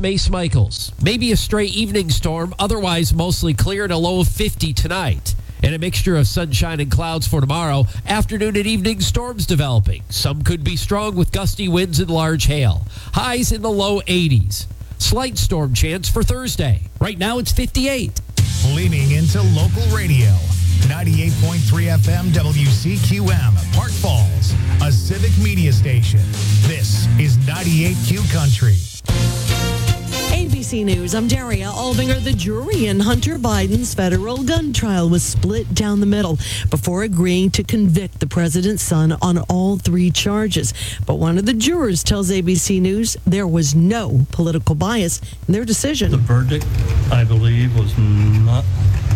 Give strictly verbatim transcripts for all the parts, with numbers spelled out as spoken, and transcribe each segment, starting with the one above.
Mace Michaels. Maybe a stray evening storm, otherwise mostly clear and a low of fifty tonight. And a mixture of sunshine and clouds for tomorrow. Afternoon and evening storms developing. Some could be strong with gusty winds and large hail. Highs in the low eighties. Slight storm chance for Thursday. Right now it's fifty-eight. Leaning into local radio. ninety-eight point three F M W C Q M, Park Falls, a civic media station. This is ninety-eight Q Country. A B C News, I'm Daria Albinger. The jury in Hunter Biden's federal gun trial was split down the middle before agreeing to convict the president's son on all three charges. But one of the jurors tells A B C News there was no political bias in their decision. The verdict, I believe, was not,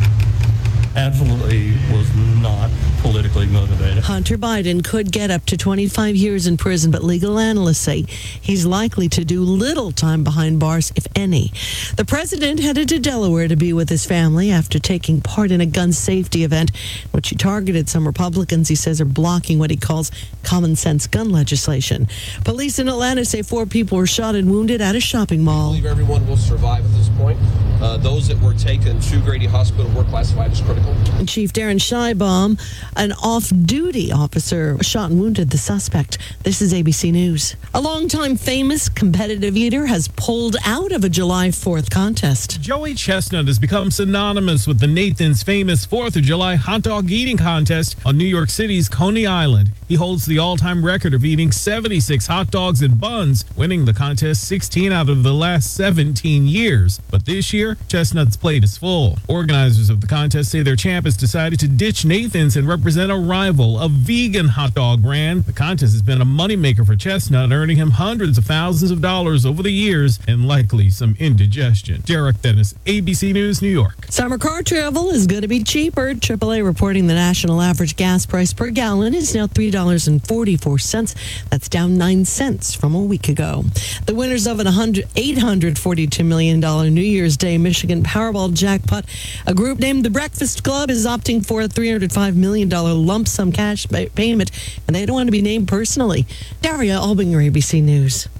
absolutely was not politically motivated. Hunter Biden could get up to twenty-five years in prison, but legal analysts say he's likely to do little time behind bars, if any. The president headed to Delaware to be with his family after taking part in a gun safety event, which he targeted some Republicans he says are blocking what he calls common sense gun legislation. Police in Atlanta say four people were shot and wounded at a shopping mall. I believe everyone will survive at this point. Uh, those that were taken to Grady Hospital were classified as critical. And Chief Darren Scheibaum, an off-duty officer, shot and wounded the suspect. This is A B C News. A longtime famous competitive eater has pulled out of a July fourth contest. Joey Chestnut has become synonymous with the Nathan's famous fourth of July hot dog eating contest on New York City's Coney Island. He holds the all-time record of eating seventy-six hot dogs and buns, winning the contest sixteen out of the last seventeen years. But this year, Chestnut's plate is full. Organizers of the contest say their champ has decided to ditch Nathan's and represent a rival, a vegan hot dog brand. The contest has been a moneymaker for Chestnut, earning him hundreds of thousands of dollars over the years and likely some indigestion. Derek Dennis, A B C News, New York. Summer car travel is going to be cheaper. triple A reporting the national average gas price per gallon is now three dollars and forty-four cents. That's down nine cents from a week ago. The winners of an eight hundred forty-two million dollars New Year's Day Michigan Powerball jackpot, a group named the Breakfast Club, is opting for a three hundred five million dollars lump sum cash payment, and they don't want to be named personally. Daria Albinger, A B C News.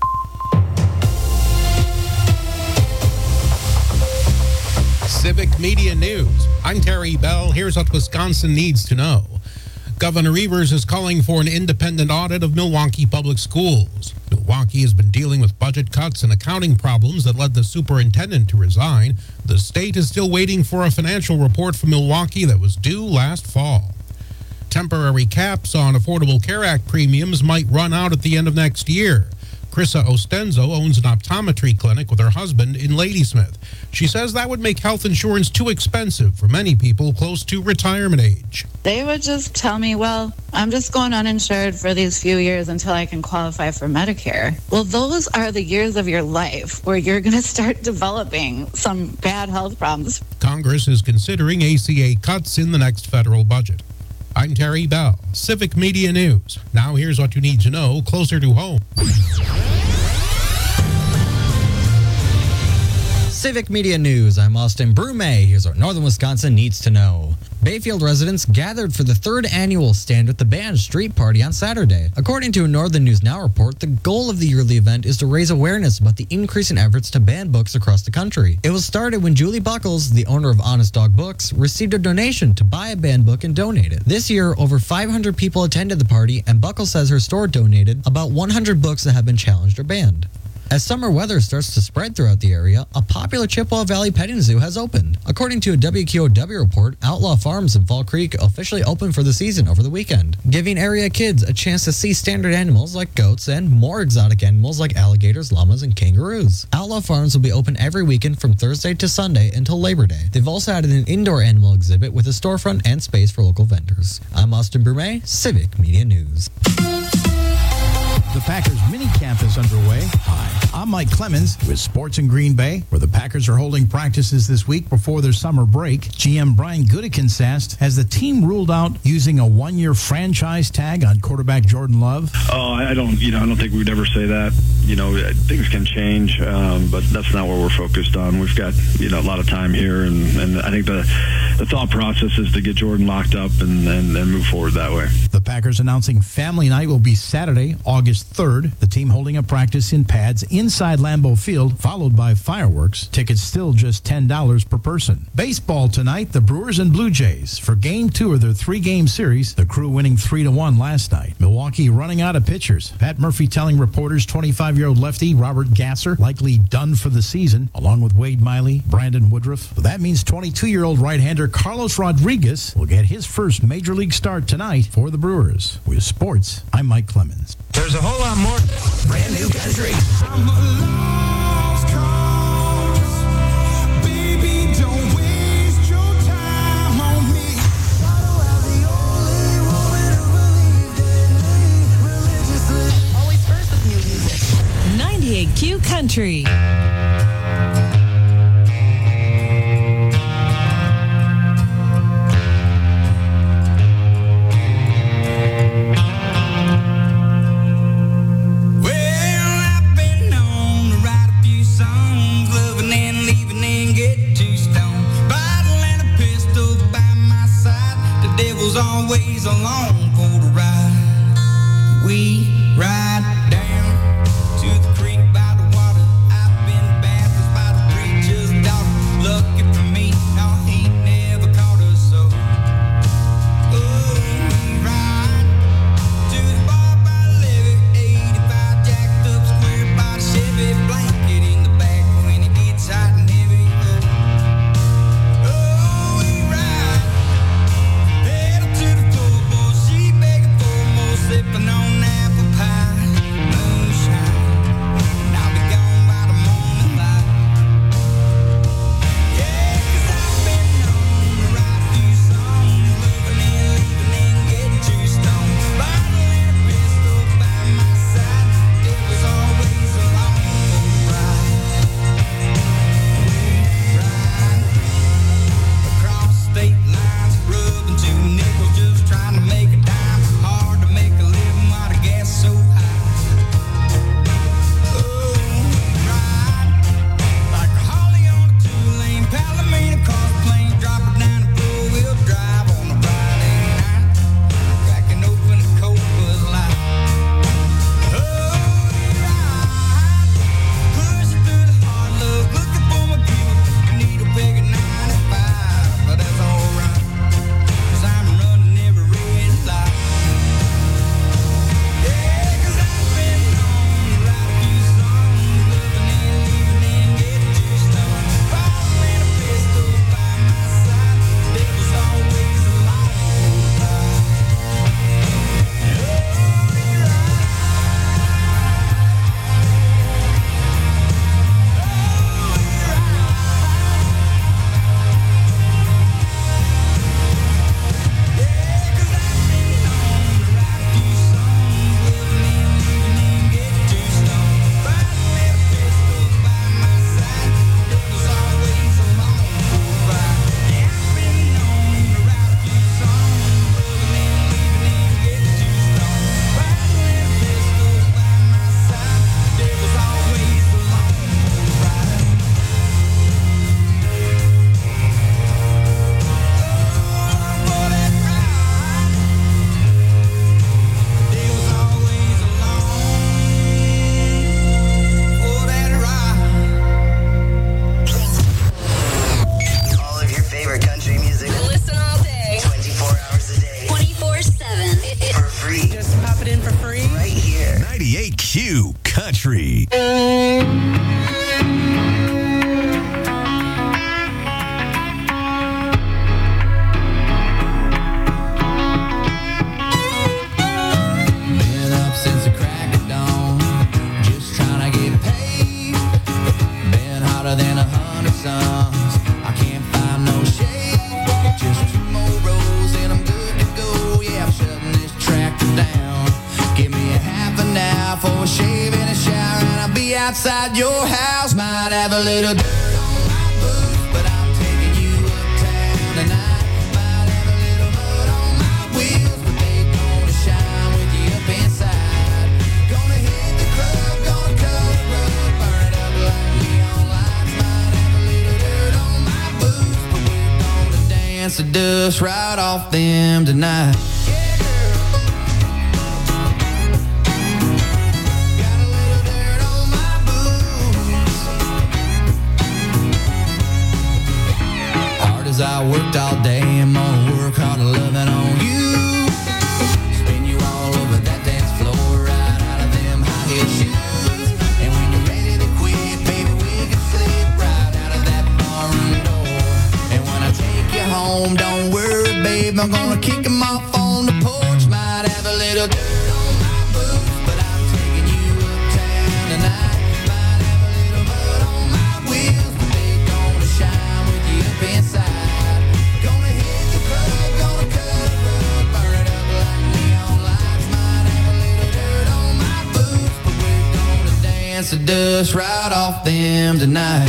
Civic Media News. I'm Terry Bell. Here's what Wisconsin needs to know. Governor Evers is calling for an independent audit of Milwaukee Public Schools. Milwaukee has been dealing with budget cuts and accounting problems that led the superintendent to resign. The state is still waiting for a financial report from Milwaukee that was due last fall. Temporary caps on Affordable Care Act premiums might run out at the end of next year. Krissa Ostenzo owns an optometry clinic with her husband in Ladysmith. She says that would make health insurance too expensive for many people close to retirement age. They would just tell me, well, I'm just going uninsured for these few years until I can qualify for Medicare. Well, those are the years of your life where you're going to start developing some bad health problems. Congress is considering A C A cuts in the next federal budget. I'm Terry Bell, Civic Media News. Now here's what you need to know closer to home. Civic Media News, I'm Austin Brume. Here's what Northern Wisconsin needs to know. Bayfield residents gathered for the third annual Stand with the Band street party on Saturday. According to a Northern News Now report, the goal of the yearly event is to raise awareness about the increase in efforts to ban books across the country. It was started when Julie Buckles, the owner of Honest Dog Books, received a donation to buy a banned book and donate it. This year, over five hundred people attended the party, and Buckles says her store donated about one hundred books that have been challenged or banned. As summer weather starts to spread throughout the area, a popular Chippewa Valley petting zoo has opened. According to a W Q O W report, Outlaw Farms in Fall Creek officially opened for the season over the weekend, giving area kids a chance to see standard animals like goats and more exotic animals like alligators, llamas, and kangaroos. Outlaw Farms will be open every weekend from Thursday to Sunday until Labor Day. They've also added an indoor animal exhibit with a storefront and space for local vendors. I'm Austin Brume, Civic Media News. The Packers mini camp is underway. Hi, I'm Mike Clemens with Sports in Green Bay, where the Packers are holding practices this week before their summer break. G M Brian Gutekunst asked, has the team ruled out using a one-year franchise tag on quarterback Jordan Love? Oh, I don't, you know, I don't think we would ever say that. you know, things can change, um, but that's not what we're focused on. We've got, you know, a lot of time here, and, and I think the, the thought process is to get Jordan locked up and, and, and move forward that way. The Packers announcing family night will be Saturday, August third. The team holding a practice in pads inside Lambeau Field, followed by fireworks. Tickets still just ten dollars per person. Baseball tonight, the Brewers and Blue Jays. For game two of their three-game series, the Crew winning three to one last night. Milwaukee running out of pitchers. Pat Murphy telling reporters twenty-five-year-old lefty Robert Gasser likely done for the season, along with Wade Miley, Brandon Woodruff. So that means twenty-two-year-old right-hander Carlos Rodriguez will get his first major league start tonight for the Brewers. With sports, I'm Mike Clemens. There's a whole lot more brand new country. I'm a lost cause. Baby, don't waste your time on me. Always first with new music. ninety-eight Q Country. Always along for the ride. We ride down to the creek by the water. I've been bathed by the preacher's daughter. Lucky for me, no, he never caught us so. Oh, we ride to the bar by the levee. eighty-five jacked up square body Chevy, blanket in the back when it gets hot and heavy. Oh, oh we ride. Sipping on apple pie, moonshine, and I'll be gone by the morning light. Yeah, 'cause I've been known to write a few songs, loving and leaving and getting too stoned. Bottle and a pistol by my side, it was always along for the ride. We ride across state lines, rubbing two nickels, just trying to make a dime. Hard to make a living while the gas so high. Oh, we ride like a Holly on a two-lane Palomino cross plane, drop it down the four-wheel drive on a Friday night, cracking open a Coke Bud Light. Oh, we ride, pushing through the hard love, looking for my people. Needle peg at ninety-five, but that's alright, 'cause I'm running every red light. Yeah, 'cause I've been known to write a few songs, loving and leaving and getting too stoned. Bottle and a pistol by my side, it was always along for the ride. Oh, we ride. All of your favorite country music. Listen all day. twenty-four hours a day. twenty-four seven. For free. Just pop it in for free. Right here. ninety-eight Q Country. Been up since the crack of dawn, just trying to get paid. Been hotter than a hundred suns, I can't find no shade. Just two more rows and I'm good to go. Yeah, I'm shutting this tractor down. Give me a half an hour for a shave and a shower, and I'll be outside your house. Might have a little dirt on my boots, but I'm taking you uptown tonight. Might have a little mud on my wheels, but they gonna shine with you up inside. Gonna hit the club, gonna cut dance the dust right off them tonight. As I worked all day, I'm gonna work hard to loving on you. Spin you all over that dance floor, right out of them high heel shoes. And when you're ready to quit, baby, we can slip right out of that barroom door. And when I take you home, don't worry, babe, I'm gonna kick them off on the porch. Might have a little dirt on my boots, but I'm taking you uptown tonight. Might have a little mud on my wheels, but they gonna shine with you up inside. Dance the dust right off them tonight.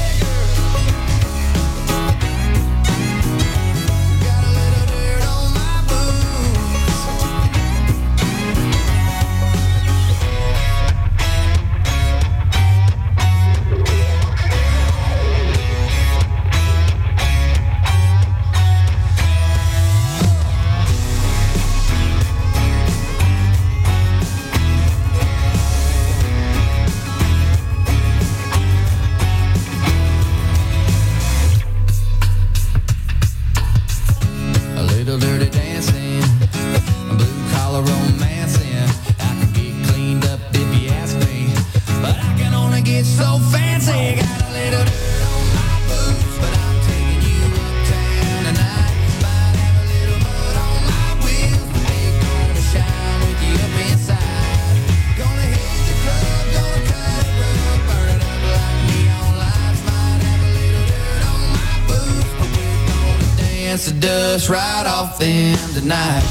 Dance the dust right off them tonight.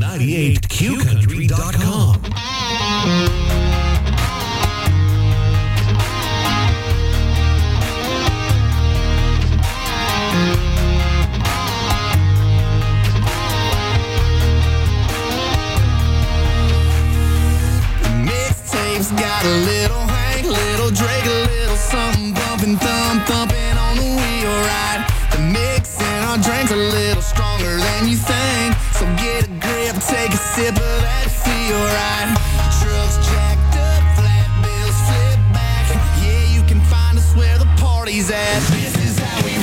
ninety-eight Q country dot com. Mixtapes got a little Hank, little Drake, a little something bumping, thumb thumping on the wheel right. The mix in our drinks a little stronger than you think, so get a grip, take a sip of that feel right. Trucks jacked up, flat bills flip back. Yeah, you can find us where the party's at. This is how we roll.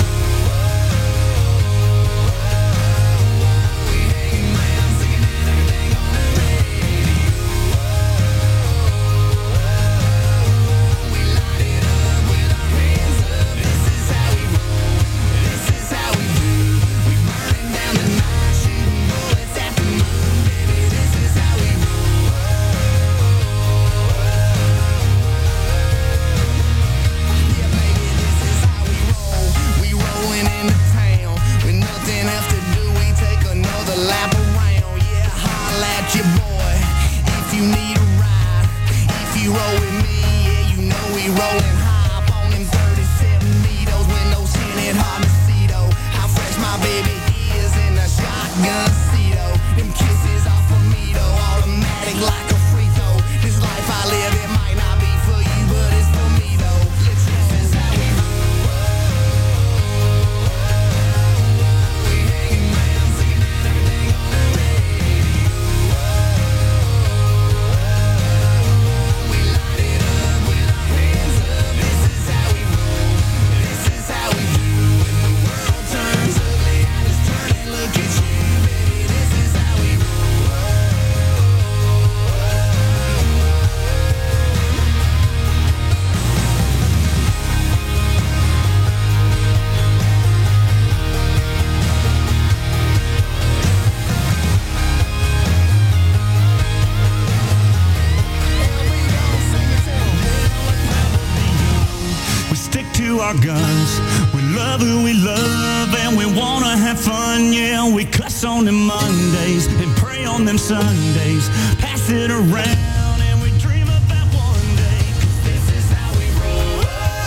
Our guns. We love who we love and we wanna have fun. Yeah, we cuss on them Mondays and pray on them Sundays. Pass it around and we dream about one day. 'Cause this is how we roll.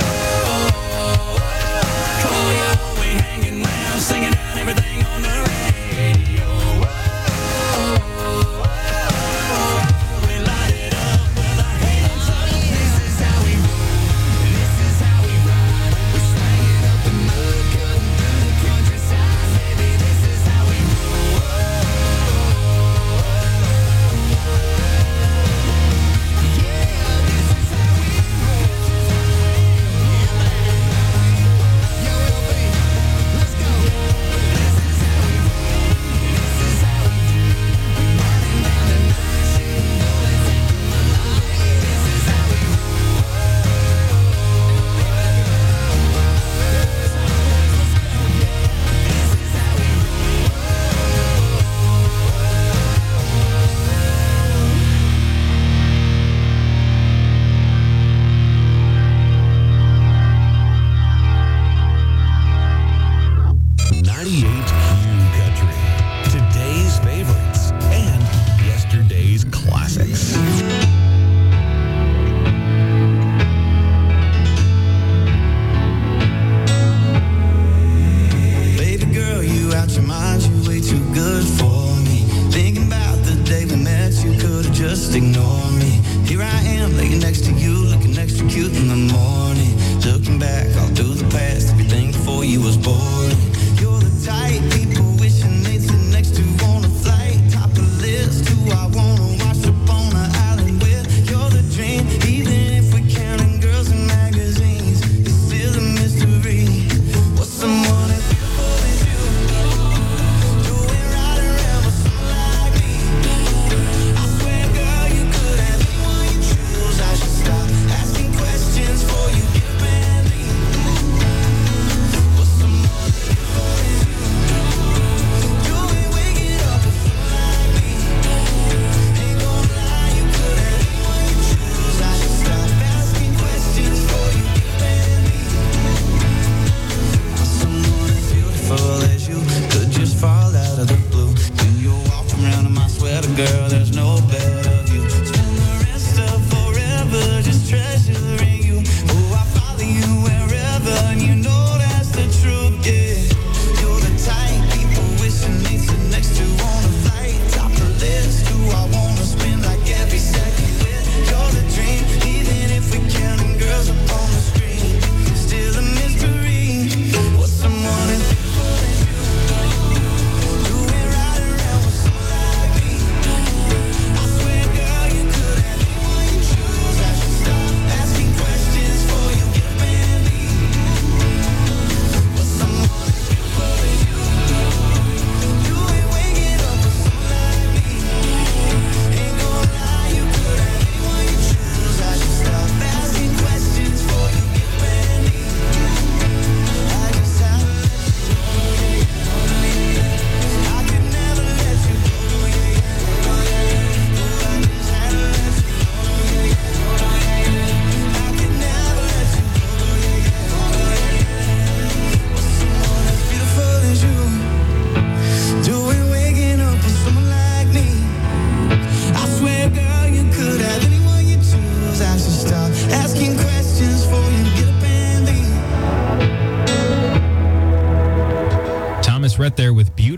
Oh yeah, we hanging round, singing out everything on the radio. We light it up with our hands up. This is how we roll. This is how we ride.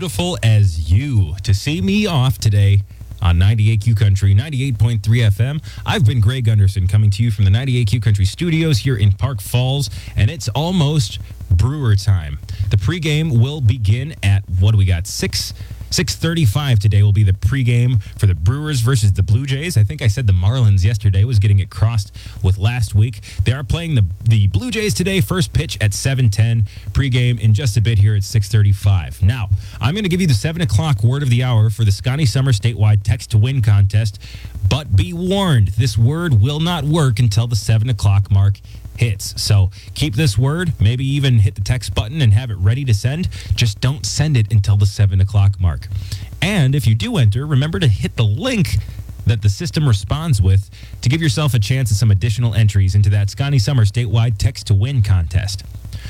beautiful as you to see me off today on ninety-eight Q Country, ninety-eight point three F M. I've been Greg Gunderson coming to you from the ninety-eight Q Country studios here in Park Falls, and it's almost Brewer time. The pregame will begin at, what do we got, six six thirty-five today will be the pregame for the Brewers versus the Blue Jays. I think I said the Marlins yesterday, was getting it crossed with last week. They are playing the, the Blue Jays today, first pitch at seven ten, pregame in just a bit here at six thirty-five. Now, I'm going to give you the seven o'clock word of the hour for the Scotty Summer statewide text to win contest, but be warned, this word will not work until the seven o'clock mark hits. So keep this word, maybe even hit the text button and have it ready to send. Just don't send it until the seven o'clock mark. And if you do enter, remember to hit the link that the system responds with to give yourself a chance at some additional entries into that Scotty Summer statewide text to win contest.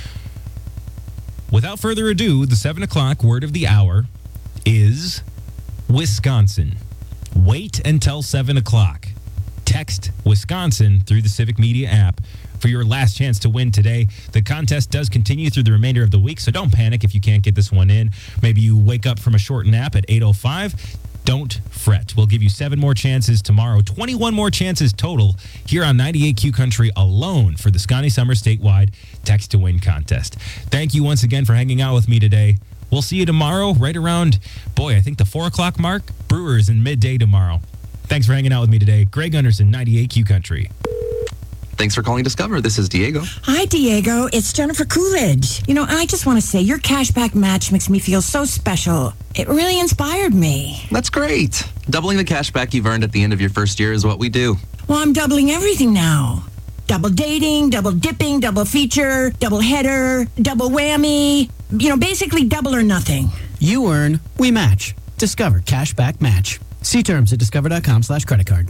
Without further ado, the seven o'clock word of the hour is Wisconsin. Wait until seven o'clock. Text Wisconsin through the Civic Media app for your last chance to win today. The contest does continue through the remainder of the week, so don't panic if you can't get this one in. Maybe you wake up from a short nap at eight oh five. Don't fret. We'll give you seven more chances tomorrow, twenty-one more chances total here on ninety-eight Q Country alone for the Scotty Summer statewide text to win contest. Thank you once again for hanging out with me today. We'll see you tomorrow right around, boy, I think the four o'clock mark. Brewers in midday tomorrow. Thanks for hanging out with me today. Greg Gunderson, ninety-eight Q Country. Thanks for calling Discover. This is Diego. Hi, Diego. It's Jennifer Coolidge. You know, I just want to say your cashback match makes me feel so special. It really inspired me. That's great. Doubling the cashback you've earned at the end of your first year is what we do. Well, I'm doubling everything now. Double dating, double dipping, double feature, double header, double whammy. You know, basically double or nothing. You earn, we match. Discover Cashback Match. See terms at discover.com slash credit card.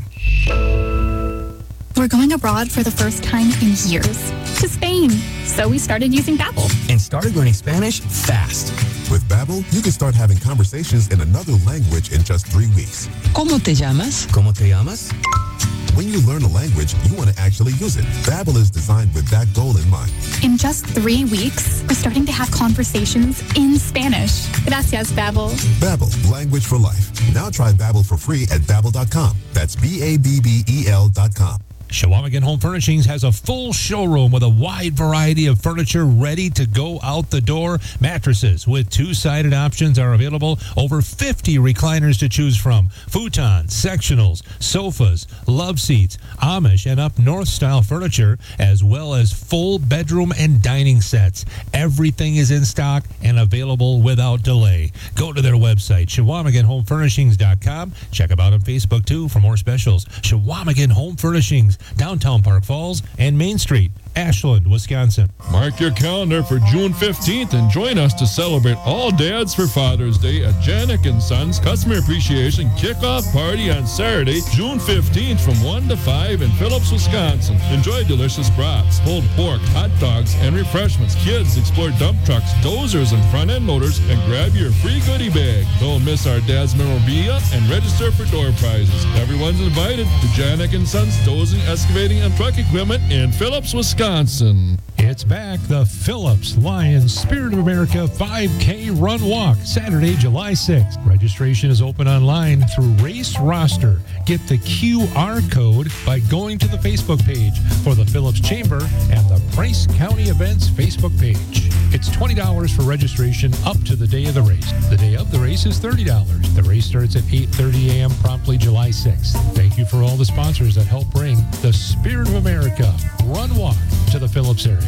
We're going abroad for the first time in years, to Spain. So we started using Babbel. And started learning Spanish fast. With Babbel, you can start having conversations in another language in just three weeks. ¿Cómo te llamas? ¿Cómo te llamas? When you learn a language, you want to actually use it. Babbel is designed with that goal in mind. In just three weeks, we're starting to have conversations in Spanish. Gracias, Babbel. Babbel, language for life. Now try Babbel for free at babbel dot com. That's B A B B E L dot com. Chequamegon Home Furnishings has a full showroom with a wide variety of furniture ready to go out the door. Mattresses with two-sided options are available. Over fifty recliners to choose from. Futons, sectionals, sofas, love seats, Amish and up north style furniture, as well as full bedroom and dining sets. Everything is in stock and available without delay. Go to their website, Chequamegon Home Furnishings dot com. Check them out on Facebook, too, for more specials. Chequamegon Home Furnishings, downtown Park Falls and Main Street, Ashland, Wisconsin. Mark your calendar for June fifteenth and join us to celebrate All Dads for Father's Day at Janik and Sons Customer Appreciation Kickoff Party on Saturday, June fifteenth from one to five in Phillips, Wisconsin. Enjoy delicious brats, pulled pork, hot dogs, and refreshments. Kids explore dump trucks, dozers, and front-end loaders, and grab your free goodie bag. Don't miss our Dad's memorabilia and register for door prizes. Everyone's invited to Janik and Sons Dozing, Excavating, and Truck Equipment in Phillips, Wisconsin. Wisconsin. It's back, the Phillips Lions Spirit of America five K Run Walk, Saturday, July sixth. Registration is open online through Race Roster. Get the Q R code by going to the Facebook page for the Phillips Chamber and the Price County Events Facebook page. It's twenty dollars for registration up to the day of the race. The day of the race is thirty dollars. The race starts at eight thirty a.m. promptly July sixth. Thank you for all the sponsors that help bring the Spirit of America Run Walk to the Phillips area.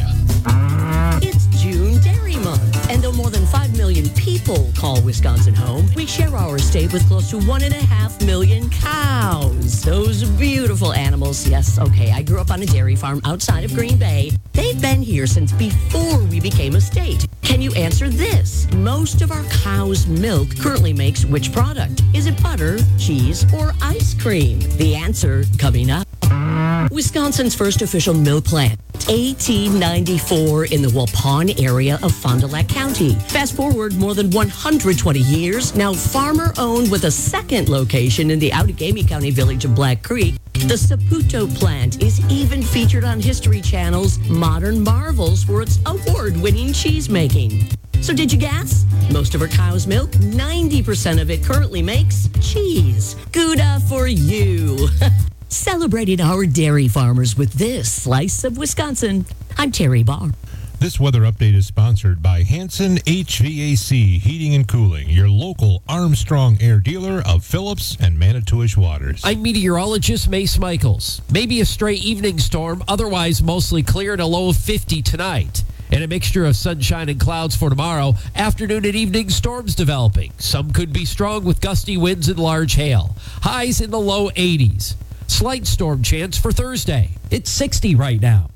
It's June Dairy Month, and though more than five million people call Wisconsin home, we share our state with close to one and a half million cows. Those beautiful animals. Yes, okay, I grew up on a dairy farm outside of Green Bay. They've been here since before we became a state. Can you answer this? Most of our cow's milk currently makes which product? Is it butter, cheese, or ice cream? The answer coming up. Wisconsin's first official milk plant, eighteen ninety-four in the Waupun area of Fond du Lac County. Fast forward more than one hundred twenty years, now farmer-owned with a second location in the Outagamie County village of Black Creek. The Saputo plant is even featured on History Channel's Modern Marvels for its award-winning cheese making. So did you guess? Most of her cow's milk, ninety percent of it currently makes cheese. Gouda for you. Celebrating our dairy farmers with this slice of Wisconsin. I'm Terry Barr. This weather update is sponsored by Hanson H V A C Heating and Cooling, your local Armstrong Air dealer of Phillips and Manitowish Waters. I'm meteorologist Mace Michaels. Maybe a stray evening storm, otherwise mostly clear and a low of fifty tonight. And a mixture of sunshine and clouds for tomorrow. Afternoon and evening storms developing. Some could be strong with gusty winds and large hail. Highs in the low eighties. Slight storm chance for Thursday. It's sixty right now.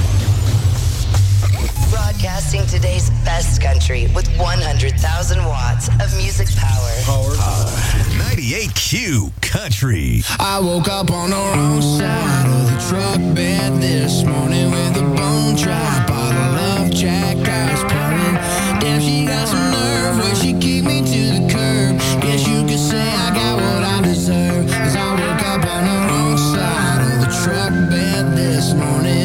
Broadcasting today's best country with one hundred thousand watts of music power. Power. ninety-eight Q Country. I woke up on the wrong side of the truck bed this morning with a bone dry bottle of Jack Ice pouring. Damn, she got some nerve where she kicked me to the curb. Guess you could say I got what I deserve. Cause I woke up on the wrong side of the truck bed this morning.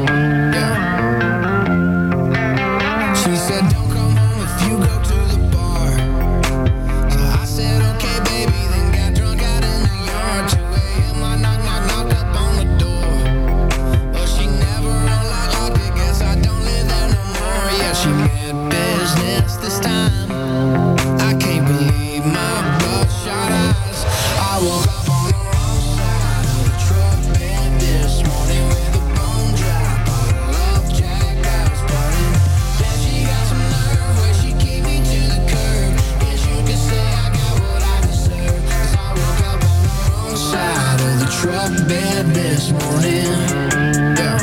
She said, don't come home if you go to the bar. So I said, okay, baby, then got drunk out in the yard. two a.m. I knock, knock, knocked up on the door. But she never unlocked it, guess I don't live there no more. Yeah, she meant business this time. I can't believe my bloodshot eyes. I woke up on the wrong side of the truck bed this morning with a bone dry bottle of Jack Ice burning. Then she got some nerve where she kicked me to the curb. Guess you could say I got what I deserve. Cause I woke up on the wrong side of the truck bed this morning. Yeah.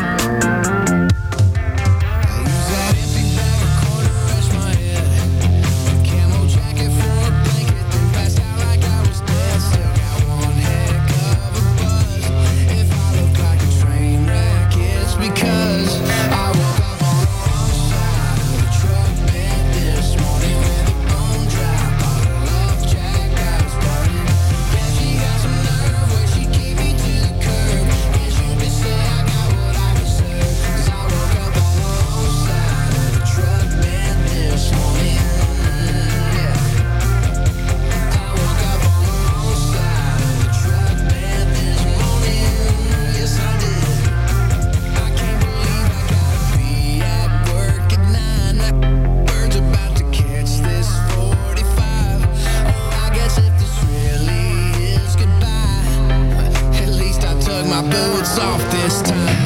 I use that empty bag of quarter to rest my head. Camo jacket for a blanket, then passed out like I was dead. Still got one heck of a buzz. If I look like a train wreck, it's because I woke up on the wrong side of the truck bed this morning with a bone dry bottle of Jack Ice burning. Yeah, she got some nerve where she kicked me to the curb. Guess you could say I got what I deserve. Cause I woke up on the wrong side of the truck bed this morning. Yeah. I woke up on the wrong side of the truck bed this morning. Yes, I did. I can't believe I gotta be at work at nine. That bird's about to catch this forty-five. Oh, I guess if this really is goodbye, at least I took my boots off this time.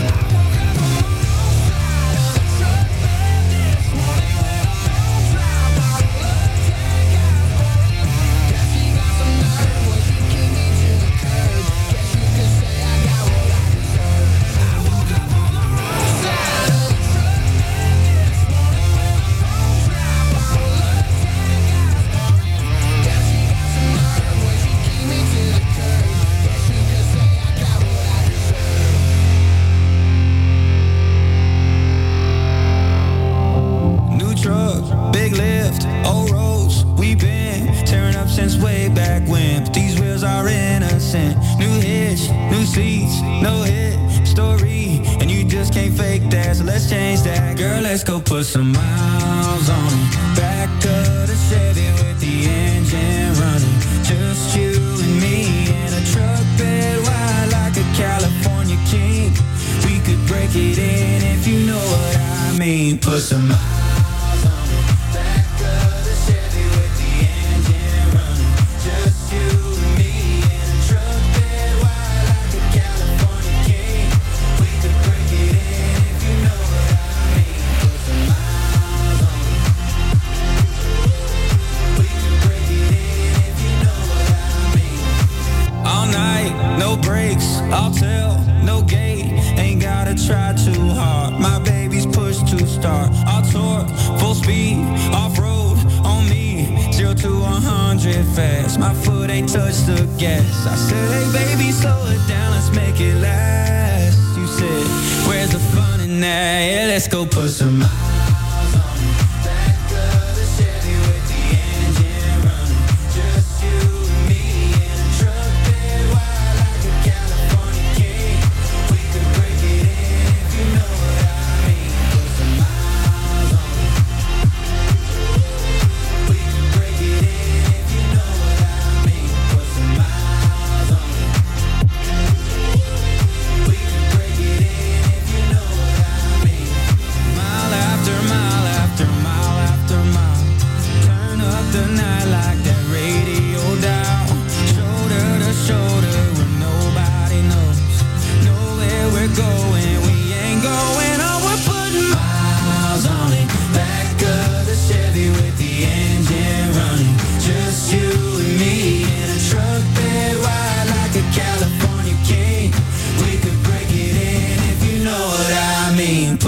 New truck, big lift, old roads, we been tearing up since way back when. But these wheels are innocent. New hitch, new seats, no hit story, and you just can't fake that. So let's change that, girl. Let's go put some miles on it. Back of the Chevy with the engine running. Just you and me in a truck bed wide like a California king. We could break it in if you know what I mean. Put some miles. All night, no brakes, I'll tell, no gate. Ain't gotta try too hard. My baby's pushed to start. I'll torque, full speed, off-road on me. Zero to one hundred fast. My foot ain't touched the gas. I said, hey baby, slow it down, let's make it last. You said, where's the fun in that? Yeah, let's go put some miles.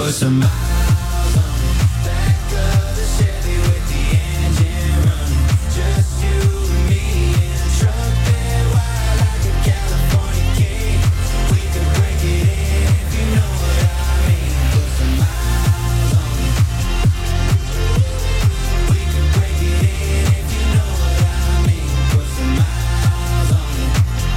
Put some miles on it. Back of the Chevy with the engine running. Just you and me in a truck bed wide like a California king. We could break it in if you know what I mean. Put some miles on it. We could break it in if you know what I mean. Put some miles on it.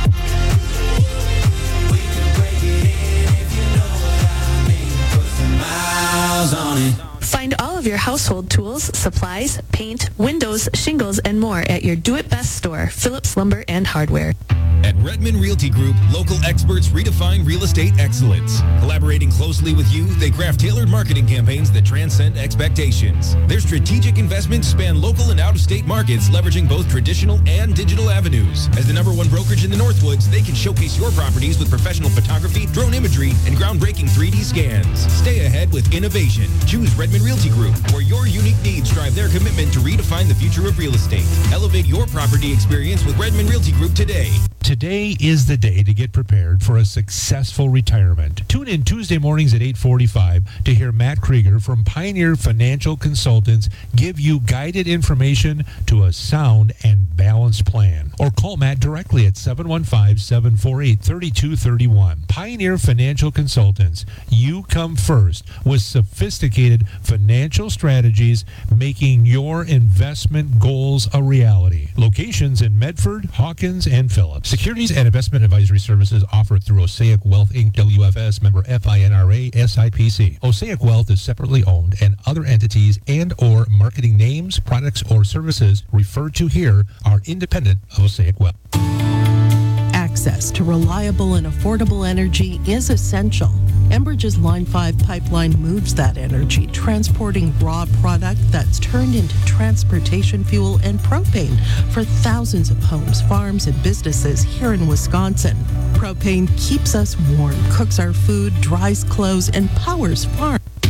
We could break it in if you know what I mean. Put some miles on it. Find all of your household tools, supplies, paint, windows, shingles, and more at your do-it-best store, Phillips Lumber and Hardware. At Redmond Realty Group, local experts redefine real estate excellence. Collaborating closely with you, they craft tailored marketing campaigns that transcend expectations. Their strategic investments span local and out-of-state markets, leveraging both traditional and digital avenues. As the number one brokerage in the Northwoods, they can showcase your properties with professional photography, drone imagery, and groundbreaking three D scans. Stay ahead with innovation. Choose Redmond Realty Group, where your unique needs drive their commitment to redefine the future of real estate. Elevate your property experience with Redmond Realty Group today. Today is the day to get prepared for a successful retirement. Tune in Tuesday mornings at eight forty-five to hear Matt Krieger from Pioneer Financial Consultants give you guided information to a sound and balanced plan. Or call Matt directly at seven one five, seven four eight, three two three one. Pioneer Financial Consultants. You come first with sophisticated financial strategies, making your investment goals a reality. Locations in Medford, Hawkins, and Phillips. Securities and investment advisory services offered through Osaic Wealth Incorporated. W F S member F I N R A S I P C. Osaic Wealth is separately owned, and other entities and or marketing names, products, or services referred to here are independent of Osaic Wealth. Access to reliable and affordable energy is essential. Enbridge's Line five pipeline moves that energy, transporting raw product that's turned into transportation fuel and propane for thousands of homes, farms, and businesses here in Wisconsin. Propane keeps us warm, cooks our food, dries clothes, and powers farms.